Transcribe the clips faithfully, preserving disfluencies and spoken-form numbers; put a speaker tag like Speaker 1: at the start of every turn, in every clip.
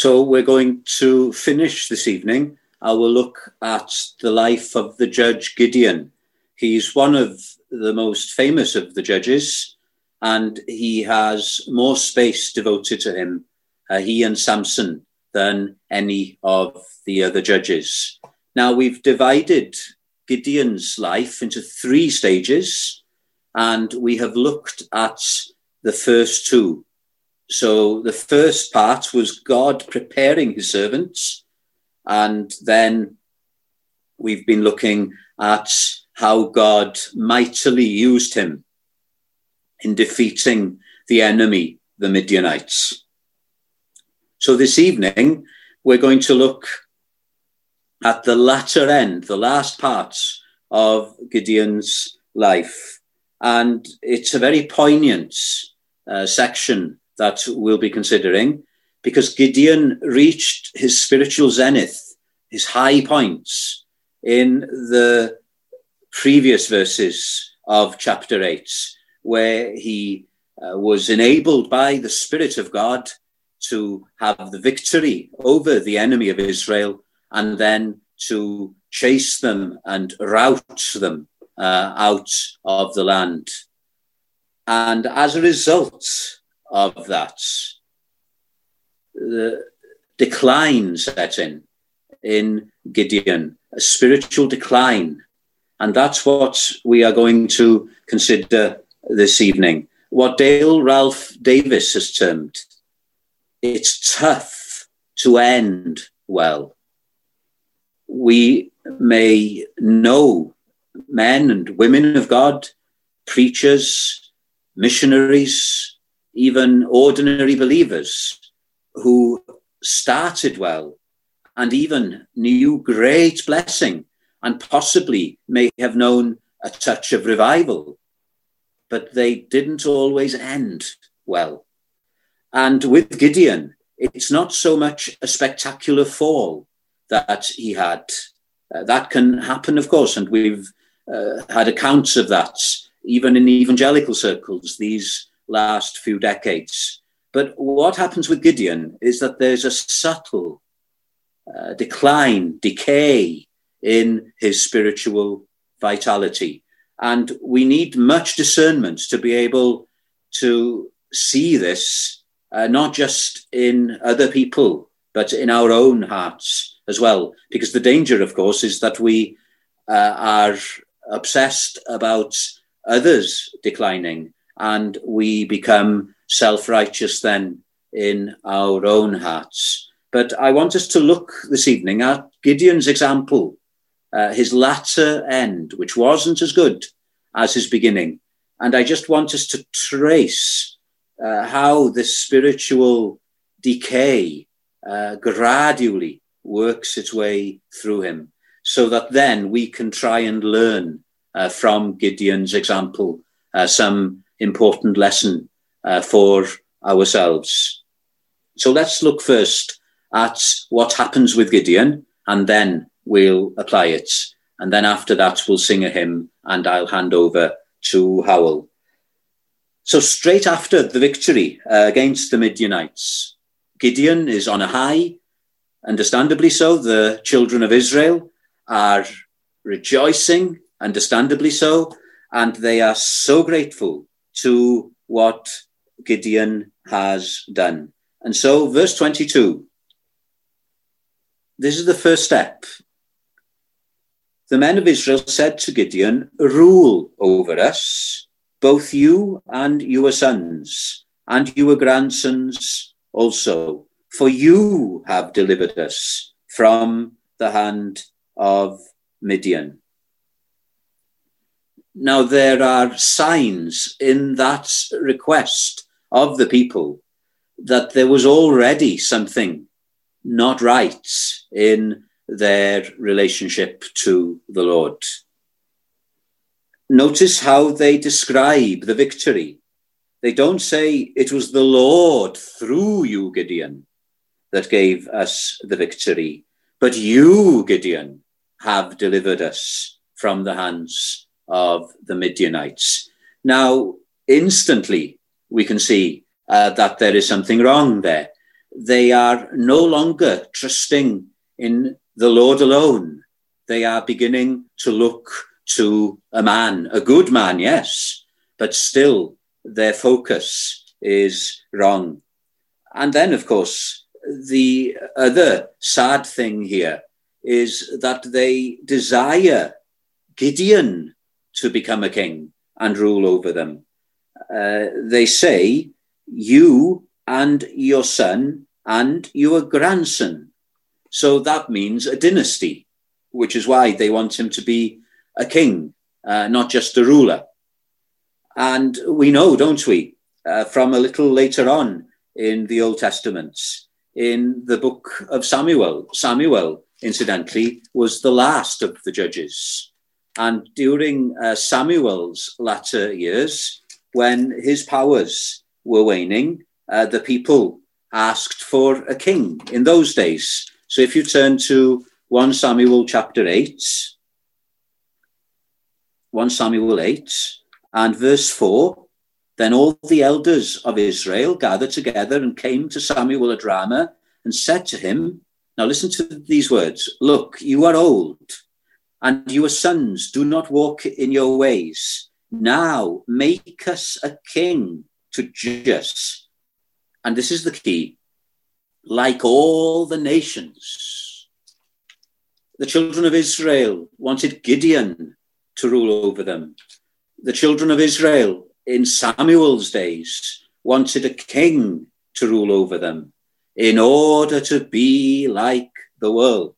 Speaker 1: So we're going to finish this evening our look at the life of the judge Gideon. He's one of the most famous of the judges, and he has more space devoted to him, uh, he and Samson, than any of the other judges. Now, we've divided Gideon's life into three stages, and we have looked at the first two. So the first part was God preparing his servants, and then we've been looking at how God mightily used him in defeating the enemy, the Midianites. So this evening, we're going to look at the latter end, the last parts of Gideon's life. And it's a very poignant uh, section that we'll be considering, because Gideon reached his spiritual zenith, his high points, in the previous verses of chapter eight, where he uh, was enabled by the Spirit of God to have the victory over the enemy of Israel, and then to chase them and rout them uh, out of the land. And as a result of that, the decline set in, in Gideon, a spiritual decline. And that's what we are going to consider this evening. What Dale Ralph Davis has termed, it's tough to end well. We may know men and women of God, preachers, missionaries, even ordinary believers who started well and even knew great blessing and possibly may have known a touch of revival, but they didn't always end well. And with Gideon, it's not so much a spectacular fall that he had. Uh, that can happen, of course, and we've uh, had accounts of that, even in evangelical circles, these last few decades. But what happens with Gideon is that there's a subtle uh, decline, decay in his spiritual vitality. And we need much discernment to be able to see this, uh, not just in other people, but in our own hearts as well. Because the danger, of course, is that we uh, are obsessed about others declining, and we become self-righteous then in our own hearts. But I want us to look this evening at Gideon's example, uh, his latter end, which wasn't as good as his beginning. And I just want us to trace uh, how this spiritual decay uh, gradually works its way through him, so that then we can try and learn uh, from Gideon's example uh, some important lesson uh, for ourselves. So let's look first at what happens with Gideon, and then we'll apply it. And then after that, we'll sing a hymn, and I'll hand over to Howell. So straight after the victory uh, against the Midianites, Gideon is on a high, understandably so. The children of Israel are rejoicing, understandably so, and they are so grateful to what Gideon has done. And so verse twenty-two, this is the first step. The men of Israel said to Gideon, "Rule over us, both you and your sons, and your grandsons also, for you have delivered us from the hand of Midian." Now, there are signs in that request of the people that there was already something not right in their relationship to the Lord. Notice how they describe the victory. They don't say, "It was the Lord through you, Gideon, that gave us the victory, but you, Gideon, have delivered us from the hands of the Midianites." Now, instantly, we can see uh, that there is something wrong there. they are no longer trusting in the Lord alone. They are beginning to look to a man, a good man, yes, but still their focus is wrong. And then, of course, the other sad thing here is that they desire Gideon to become a king and rule over them. Uh, they say, you and your son and your grandson. So that means a dynasty, which is why they want him to be a king, uh, not just a ruler. And we know, don't we, uh, from a little later on in the Old Testament, in the book of Samuel, Samuel, incidentally, was the last of the judges. And during uh, Samuel's latter years, when his powers were waning, uh, the people asked for a king in those days. So if you turn to First Samuel chapter eight, First Samuel eight, and verse four, then all the elders of Israel gathered together and came to Samuel at Ramah and said to him, now listen to these words, look, you are old, and your sons do not walk in your ways. Now make us a king to judge us. And this is the key, like all the nations. The children of Israel wanted Gideon to rule over them. The children of Israel in Samuel's days wanted a king to rule over them in order to be like the world.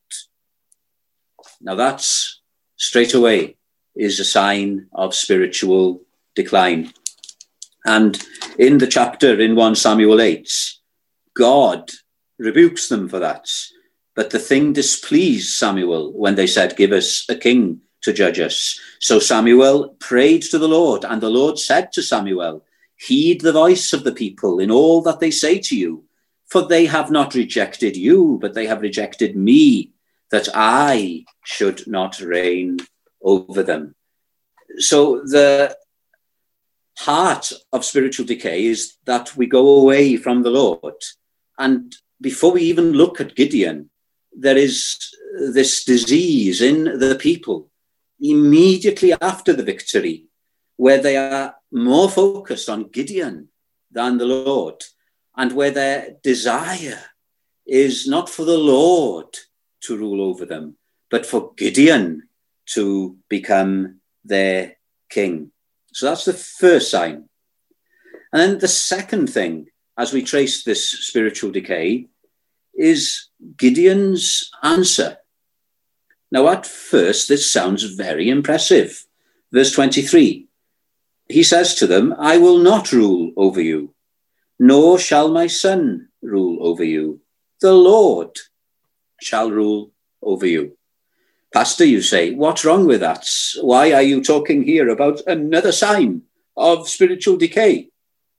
Speaker 1: Now that's straight away is a sign of spiritual decline. And in the chapter in First Samuel eight, God rebukes them for that. But the thing displeased Samuel when they said, give us a king to judge us. So Samuel prayed to the Lord, and the Lord said to Samuel, heed the voice of the people in all that they say to you, for they have not rejected you, but they have rejected me, that I should not reign over them. So the heart of spiritual decay is that we go away from the Lord. And before we even look at Gideon, there is this disease in the people immediately after the victory, where they are more focused on Gideon than the Lord, and where their desire is not for the Lord to rule over them, but for Gideon to become their king. So that's the first sign. And then the second thing, as we trace this spiritual decay, is Gideon's answer. Now, at first, this sounds very impressive. Verse twenty-three, he says to them, I will not rule over you, nor shall my son rule over you. The Lord shall rule over you. Pastor, you say, what's wrong with that? Why are you talking here about another sign of spiritual decay?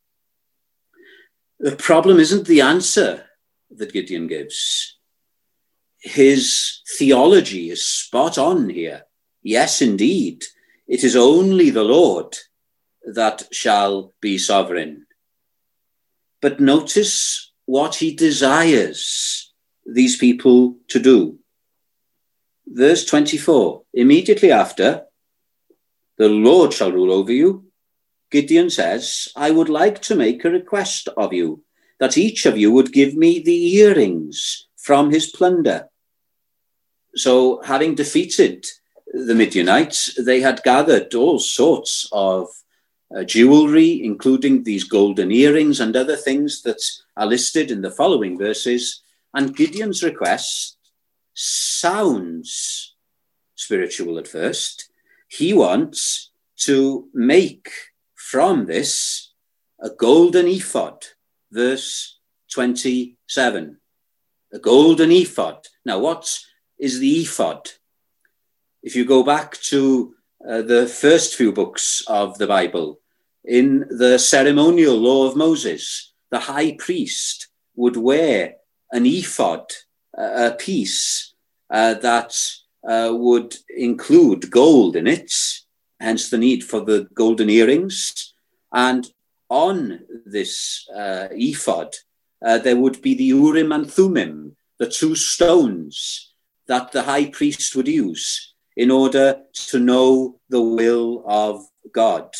Speaker 1: The problem isn't the answer that Gideon gives. His theology is spot on here. Yes, indeed, it is only the Lord that shall be sovereign. But notice what he desires these people to do. Verse twenty-four, immediately after, the Lord shall rule over you, Gideon says, I would like to make a request of you, that each of you would give me the earrings from his plunder. So having defeated the Midianites, they had gathered all sorts of uh, jewelry, including these golden earrings and other things that are listed in the following verses. And Gideon's request sounds spiritual at first. He wants to make from this a golden ephod. Verse twenty-seven, a golden ephod. Now, what is the ephod? If you go back to uh, the first few books of the Bible, in the ceremonial law of Moses, the high priest would wear an ephod, uh, a piece uh, that uh, would include gold in it, hence the need for the golden earrings. And on this uh, ephod uh, there would be the Urim and Thummim, the two stones that the high priest would use in order to know the will of God.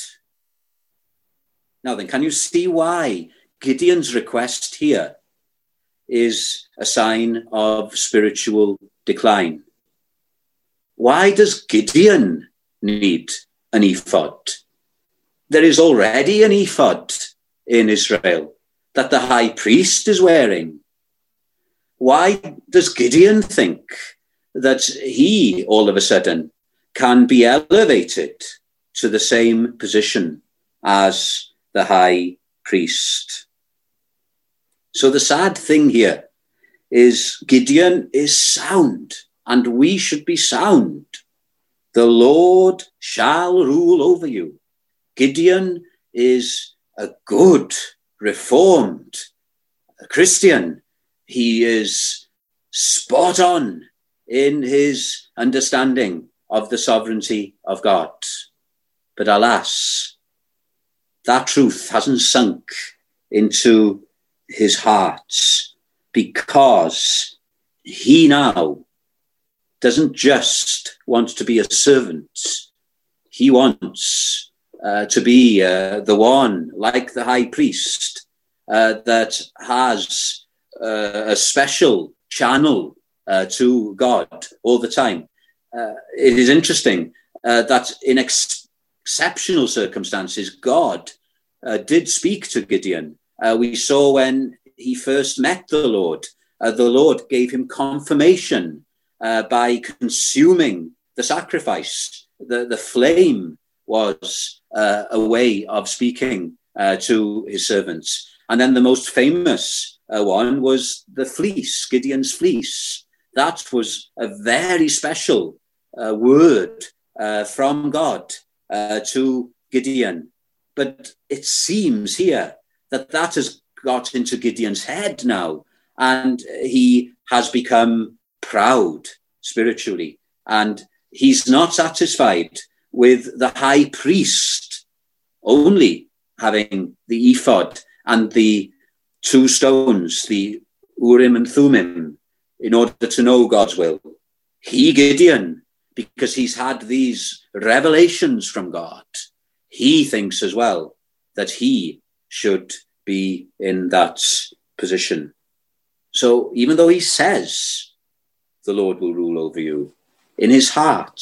Speaker 1: Now then, can you see why Gideon's request here is a sign of spiritual decline? Why does Gideon need an ephod? There is already an ephod in Israel that the high priest is wearing. Why does Gideon think that he, all of a sudden, can be elevated to the same position as the high priest? So the sad thing here is Gideon is sound, and we should be sound. The Lord shall rule over you. Gideon is a good, reformed Christian. He is spot on in his understanding of the sovereignty of God. But alas, that truth hasn't sunk into his heart, because he now doesn't just want to be a servant. He wants uh, to be uh, the one, like the high priest, uh, that has uh, a special channel uh, to God all the time. Uh, it is interesting uh, that in ex- exceptional circumstances, God uh, did speak to Gideon. Uh, we saw when he first met the Lord, uh, the Lord gave him confirmation uh, by consuming the sacrifice. The, the flame was uh, a way of speaking uh, to his servants. And then the most famous uh, one was the fleece, Gideon's fleece. That was a very special uh, word uh, from God uh, to Gideon. But it seems here that that has got into Gideon's head now, and he has become proud spiritually, and he's not satisfied with the high priest only having the ephod and the two stones, the Urim and Thummim, in order to know God's will. He, Gideon, because he's had these revelations from God, he thinks as well that he should be in that position. So even though he says the Lord will rule over you, in his heart,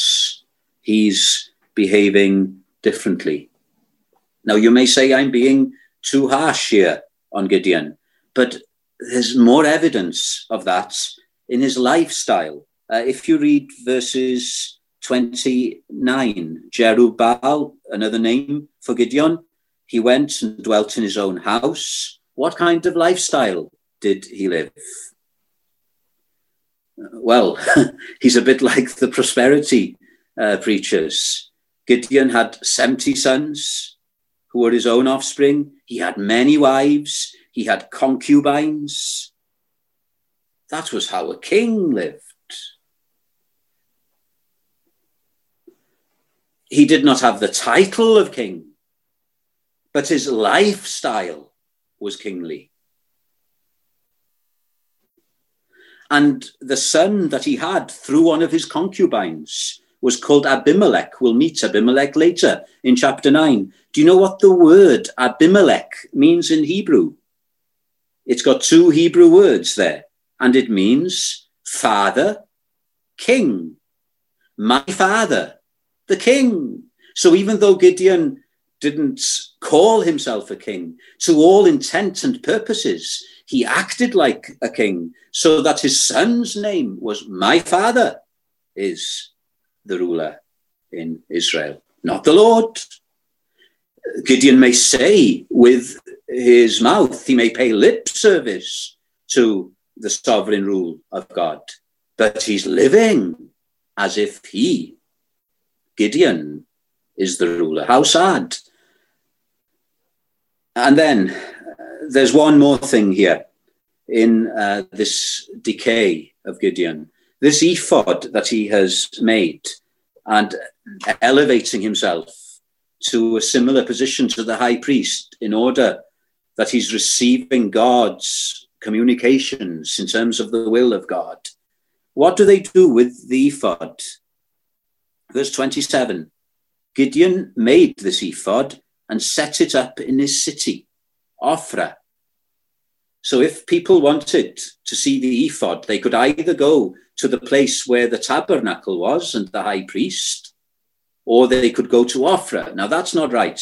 Speaker 1: he's behaving differently. Now, you may say I'm being too harsh here on Gideon, but there's more evidence of that in his lifestyle. Uh, if you read verses twenty-nine, Jerubbaal, another name for Gideon, he went and dwelt in his own house. What kind of lifestyle did he live? Well, he's a bit like the prosperity uh, preachers. Gideon had seventy sons who were his own offspring. He had many wives. He had concubines. That was how a king lived. He did not have the title of king, but his lifestyle was kingly. And the son that he had through one of his concubines was called Abimelech. We'll meet Abimelech later in chapter nine. Do you know what the word Abimelech means in Hebrew? It's got two Hebrew words there, and it means father, king. My father, the king. So even though Gideon didn't call himself a king, to all intents and purposes, he acted like a king, so that his son's name was my father is the ruler in Israel, not the Lord. Gideon may say with his mouth, he may pay lip service to the sovereign rule of God, but he's living as if he, Gideon, is the ruler. How sad. And then uh, there's one more thing here in uh, this decay of Gideon. This ephod that he has made and elevating himself to a similar position to the high priest in order that he's receiving God's communications in terms of the will of God. What do they do with the ephod? Verse twenty-seven, Gideon made this ephod and set it up in his city, Ophrah. So if people wanted to see the ephod, they could either go to the place where the tabernacle was and the high priest, or they could go to Ophrah. Now that's not right.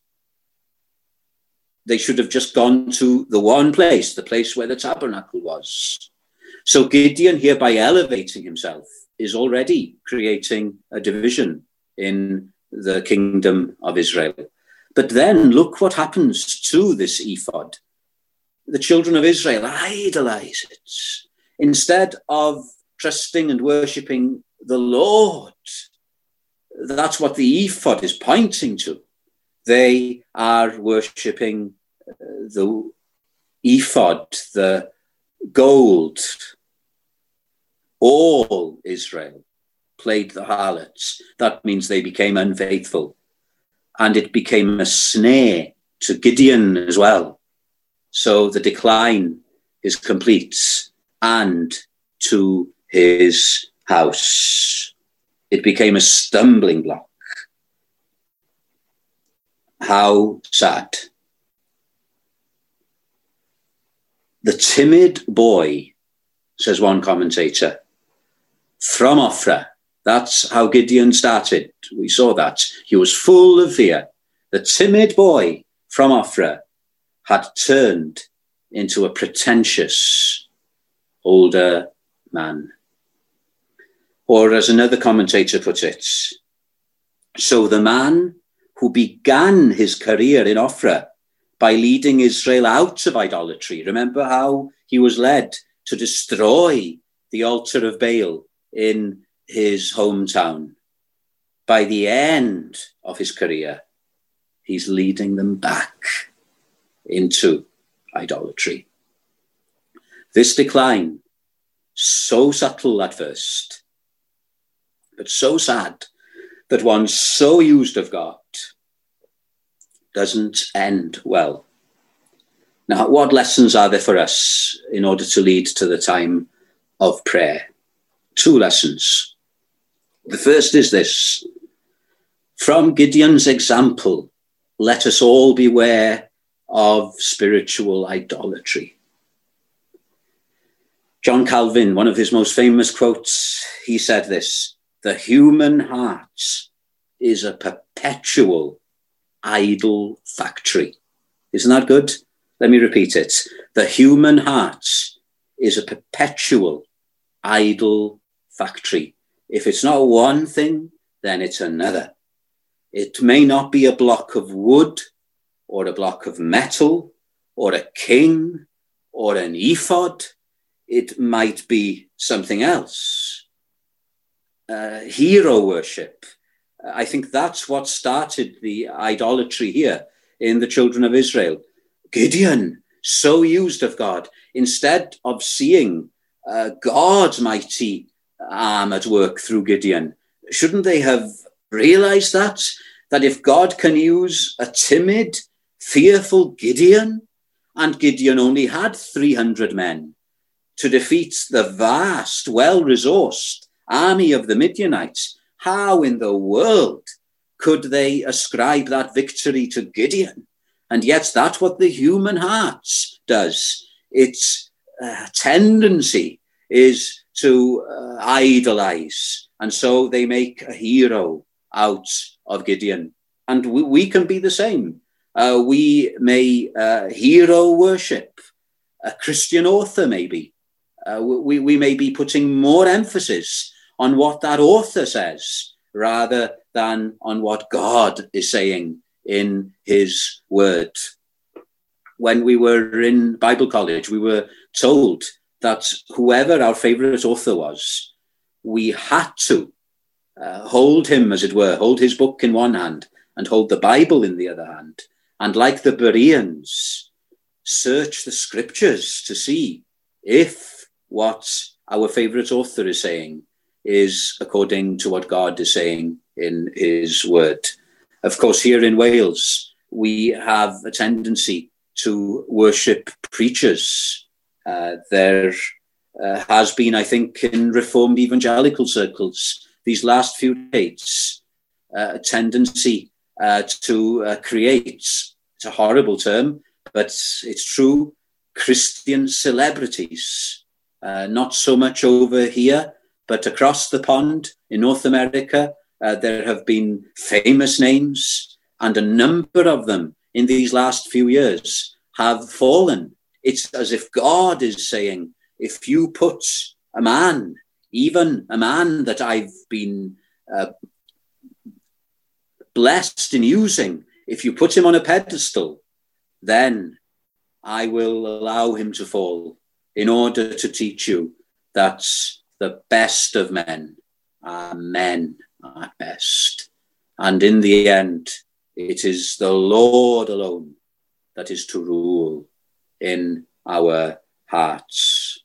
Speaker 1: They should have just gone to the one place, the place where the tabernacle was. So Gideon, here by elevating himself, is already creating a division in the kingdom of Israel. But then look what happens to this ephod. The children of Israel idolize it. Instead of trusting and worshipping the Lord, that's what the ephod is pointing to. They are worshipping the ephod, the gold. All Israel played the harlots. That means they became unfaithful. And it became a snare to Gideon as well. So the decline is complete, and to his house. It became a stumbling block. How sad. The timid boy, says one commentator, from Ophrah. That's how Gideon started. We saw that. He was full of fear. The timid boy from Ophrah had turned into a pretentious older man. Or as another commentator put it, so the man who began his career in Ophrah by leading Israel out of idolatry, remember how he was led to destroy the altar of Baal in his hometown. By the end of his career, he's leading them back into idolatry. This decline, so subtle at first, but so sad that one so used of God doesn't end well. Now, what lessons are there for us in order to lead to the time of prayer? Two lessons. The first is this: from Gideon's example, let us all beware of spiritual idolatry. John Calvin, one of his most famous quotes, he said this: the human heart is a perpetual idol factory. Isn't that good? Let me repeat it. The human heart is a perpetual idol factory. If it's not one thing, then it's another. It may not be a block of wood or a block of metal or a king or an ephod. It might be something else. Uh, hero worship. I think that's what started the idolatry here in the children of Israel. Gideon, so used of God, instead of seeing uh, God's mighty arm at work through Gideon, shouldn't they have realized that? That if God can use a timid, fearful Gideon, and Gideon only had three hundred men, to defeat the vast, well-resourced army of the Midianites, how in the world could they ascribe that victory to Gideon? And yet that's what the human heart does. Its uh, tendency is to uh, idolize. And so they make a hero out of Gideon. And we, we can be the same. Uh, we may uh, hero worship a Christian author, maybe. Uh, we, we may be putting more emphasis on what that author says rather than on what God is saying in his word. When we were in Bible college, we were told that whoever our favorite author was, we had to uh, hold him, as it were, hold his book in one hand and hold the Bible in the other hand. And like the Bereans, search the scriptures to see if what our favorite author is saying is according to what God is saying in his word. Of course, here in Wales, we have a tendency to worship preachers Uh, there uh, has been, I think, in Reformed evangelical circles, these last few decades, uh, a tendency uh, to uh, create, it's a horrible term, but it's true, Christian celebrities. Uh, not so much over here, but across the pond in North America, uh, there have been famous names, and a number of them in these last few years have fallen. It's as if God is saying, if you put a man, even a man that I've been uh, blessed in using, if you put him on a pedestal, then I will allow him to fall in order to teach you that the best of men are men at best. And in the end, it is the Lord alone that is to rule in our hearts.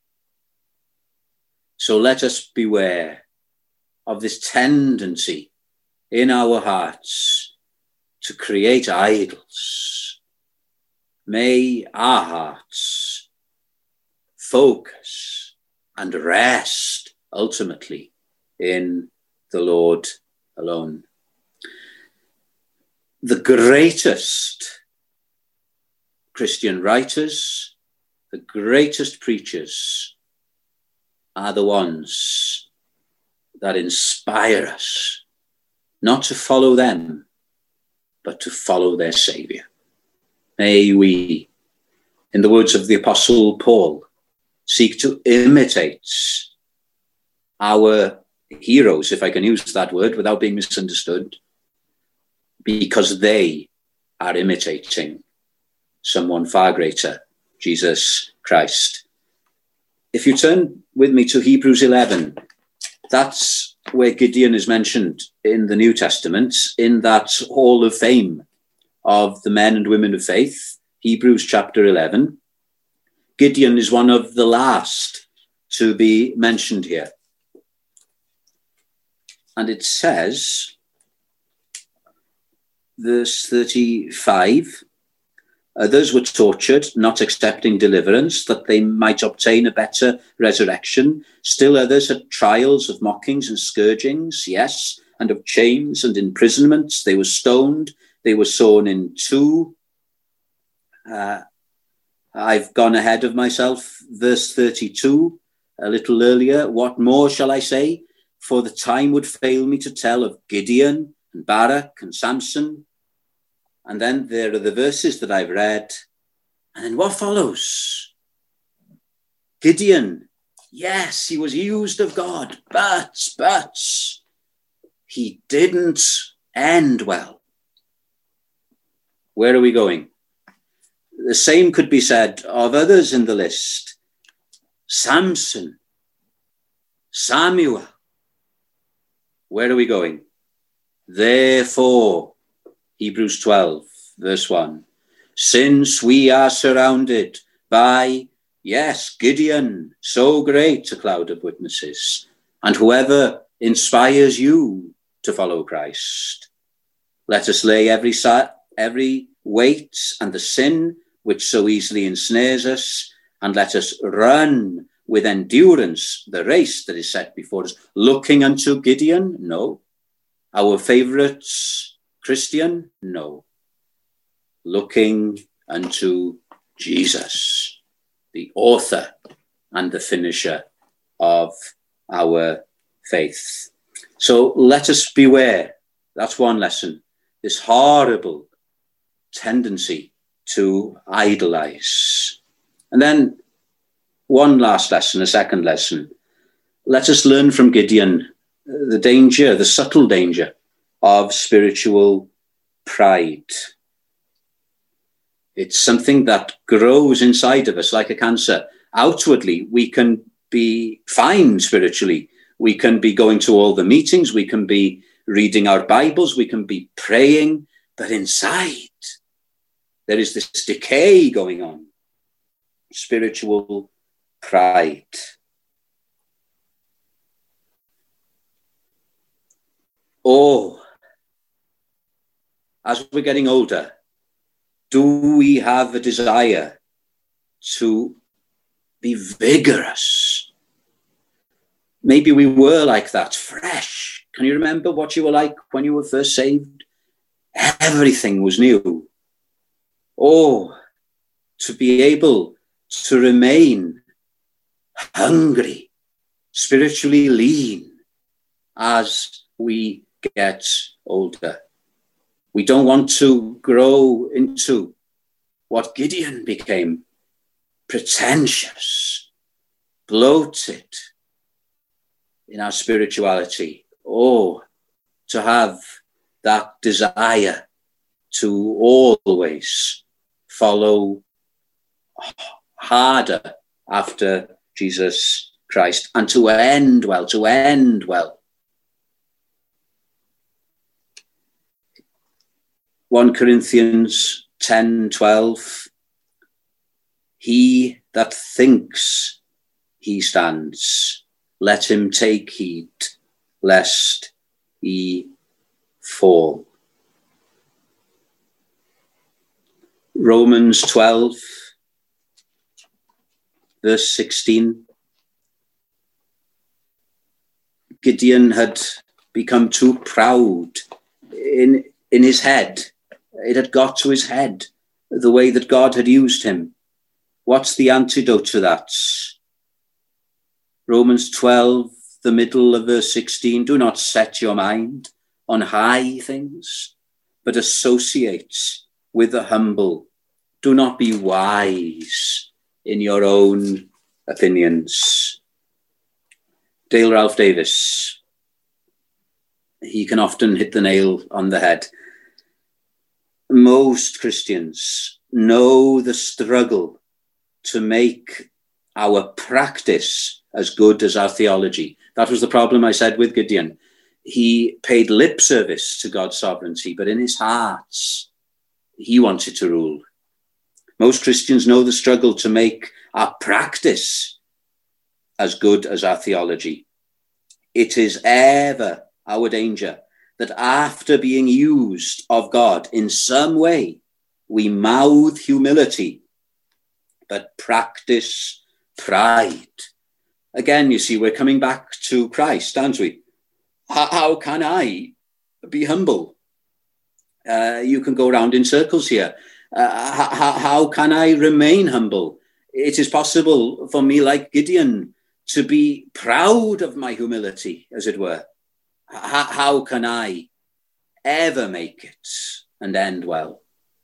Speaker 1: So let us beware of this tendency in our hearts to create idols. May our hearts focus and rest ultimately in the Lord alone. The greatest Christian writers, the greatest preachers are the ones that inspire us not to follow them, but to follow their Savior. May we, in the words of the Apostle Paul, seek to imitate our heroes, if I can use that word without being misunderstood, because they are imitating someone far greater, Jesus Christ. If you turn with me to Hebrews eleven, that's where Gideon is mentioned in the New Testament, in that hall of fame of the men and women of faith, Hebrews chapter eleven. Gideon is one of the last to be mentioned here. And it says, verse thirty-five, others were tortured, not accepting deliverance, that they might obtain a better resurrection. Still others had trials of mockings and scourgings, yes, and of chains and imprisonments. They were stoned, they were sawn in two. Uh, I've gone ahead of myself. Verse thirty-two, a little earlier, what more shall I say? For the time would fail me to tell of Gideon and Barak and Samson. And then there are the verses that I've read. And then what follows? Gideon, yes, he was used of God, but, but he didn't end well. Where are we going? The same could be said of others in the list. Samson, Samuel. Where are we going? Therefore, Hebrews twelve, verse one, since we are surrounded by, yes, Gideon, so great a cloud of witnesses, and whoever inspires you to follow Christ, let us lay every, every weight and the sin which so easily ensnares us, and let us run with endurance the race that is set before us. Looking unto Gideon? No. Our favourite Christian? No. Looking unto Jesus, the author and the finisher of our faith. So let us beware. That's one lesson. This horrible tendency to idolize. And then one last lesson, a second lesson. Let us learn from Gideon the danger, the subtle danger of spiritual pride. It's something that grows inside of us like a cancer. Outwardly, we can be fine spiritually. We can be going to all the meetings. We can be reading our Bibles. We can be praying. But inside, there is this decay going on. Spiritual pride. Oh, as we're getting older, do we have a desire to be vigorous. Maybe we were like that, fresh. Can you remember what you were like when you were first saved? Everything was new. Oh, to be able to remain hungry, spiritually lean as we get older. We don't want to grow into what Gideon became, pretentious, bloated in our spirituality. Oh, to have that desire to always follow harder after Jesus Christ and to end well, to end well. First Corinthians ten twelve. He that thinks he stands, let him take heed, lest he fall. Romans twelve, verse sixteen. Gideon had become too proud in, in his head. It had got to his head, the way that God had used him. What's the antidote to that? Romans twelve, the middle of verse sixteen. Do not set your mind on high things, but associate with the humble. Do not be wise in your own opinions. Dale Ralph Davis, he can often hit the nail on the head. Most Christians know the struggle to make our practice as good as our theology. That was the problem I said with Gideon. He paid lip service to God's sovereignty, but in his heart, he wanted to rule. Most Christians know the struggle to make our practice as good as our theology. It is ever our danger that after being used of God in some way, we mouth humility, but practice pride. Again, you see, we're coming back to Christ, aren't we? How, how can I be humble? Uh, you can go around in circles here. Uh, how, how can I remain humble? It is possible for me, like Gideon, to be proud of my humility, as it were. How, how can I ever make it and end well?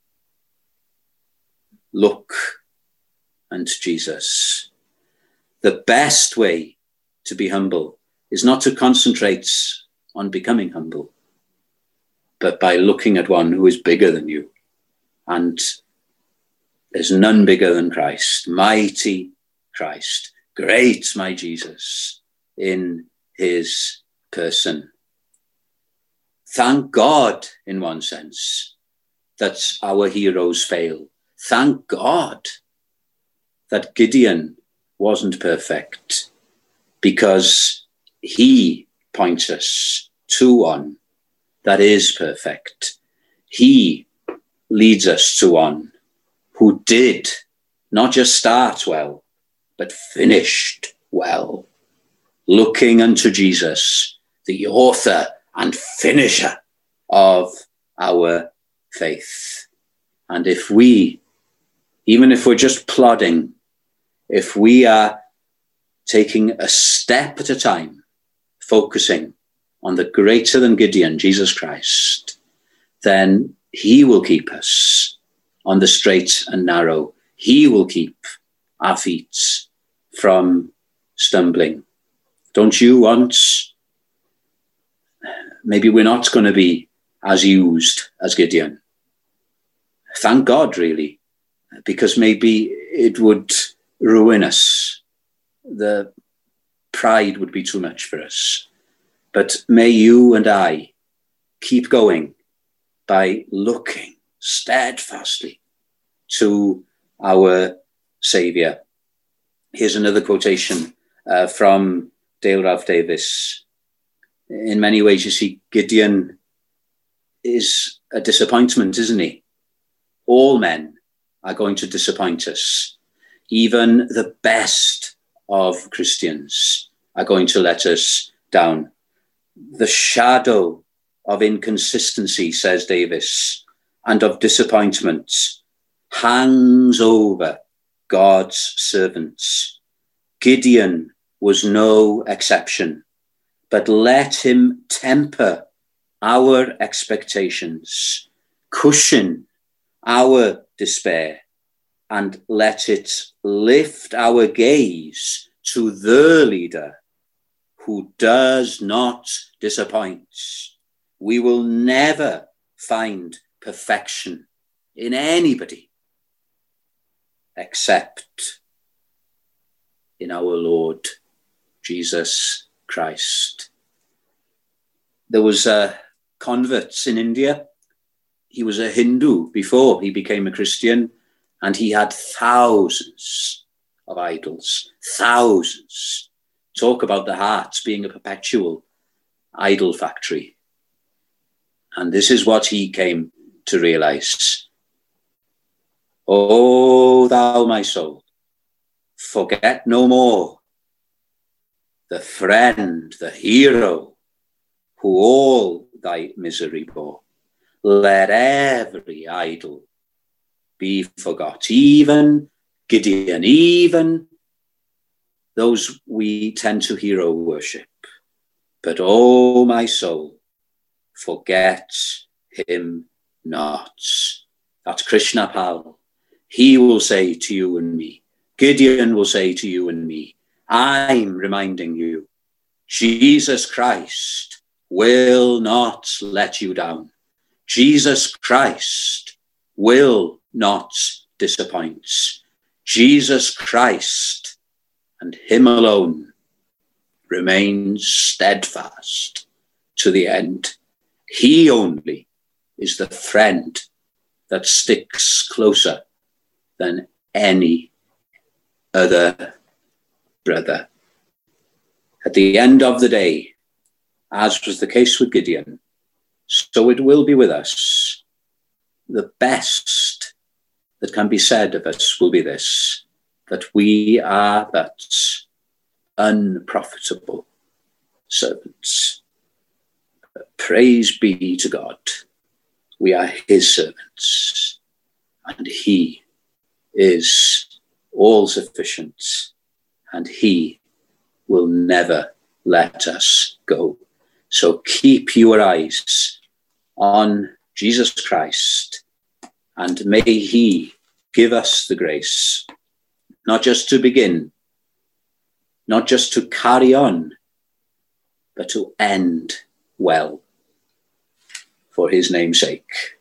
Speaker 1: Look unto Jesus. The best way to be humble is not to concentrate on becoming humble, but by looking at one who is bigger than you. And there's none bigger than Christ, mighty Christ, great my Jesus in his person. Thank God, in one sense, that our heroes fail. Thank God that Gideon wasn't perfect, because he points us to one that is perfect. He leads us to one who did not just start well, but finished well. Looking unto Jesus, the author and finisher of our faith. And if we, even if we're just plodding, if we are taking a step at a time, focusing on the greater than Gideon, Jesus Christ, then he will keep us on the straight and narrow. He will keep our feet from stumbling. Don't you want? Maybe we're not going to be as used as Gideon. Thank God, really, because maybe it would ruin us. The pride would be too much for us. But may you and I keep going by looking steadfastly to our Saviour. Here's another quotation uh, from Dale Ralph Davis. In many ways, you see, Gideon is a disappointment, isn't he? All men are going to disappoint us. Even the best of Christians are going to let us down. The shadow of inconsistency, says Davis, and of disappointment hangs over God's servants. Gideon was no exception, but let him temper our expectations, cushion our despair, and let it lift our gaze to the leader who does not disappoint. We will never find perfection in anybody except in our Lord Jesus Christ. There was uh, converts in India. He was a Hindu before he became a Christian, and he had thousands of idols, thousands. Talk about the heart being a perpetual idol factory. And this is what he came to realize. O thou, my soul, forget no more the friend, the hero, who all thy misery bore. Let every idol be forgot, even Gideon, even those we tend to hero worship. But, oh, my soul, forget him not. That's Krishna Pal. He will say to you and me, Gideon will say to you and me, I'm reminding you, Jesus Christ will not let you down. Jesus Christ will not disappoint. Jesus Christ and him alone remains steadfast to the end. He only is the friend that sticks closer than any other brother. At the end of the day, as was the case with Gideon, so it will be with us. The best that can be said of us will be this, that we are but unprofitable servants. Praise be to God. We are his servants, and he is all sufficient, and he will never let us go. So keep your eyes on Jesus Christ, and may he give us the grace, not just to begin, not just to carry on, but to end well, for his name's sake.